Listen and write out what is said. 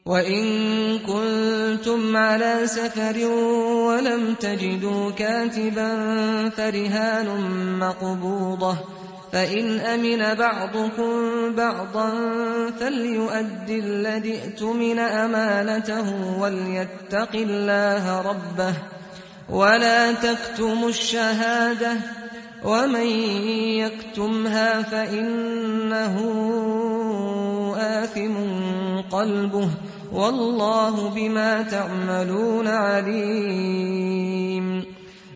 وَإِن كُنتُمْ عَلَىٰ سَفَرٍ وَلَمْ تَجِدُوا كَاتِبًا فَرِهَانٌ مَّقْبُوضَةٌ ۖ فَإِنْ أَمِنَ بَعْضُكُم بَعْضًا فَلْيُؤَدِّ الَّذِي اؤْتُمِنَ أَمَانَتَهُ وَلْيَتَّقِ اللَّهَ رَبَّهُ وَلَا تَكْتُمُوا الشَّهَادَةَ ۚ وَمَن يَكْتُمْهَا فَإِنَّهُ آثِمٌ قَلْبُهُ ۗ وَاللَّهُ بِمَا تَعْمَلُونَ عَلِيمٌ.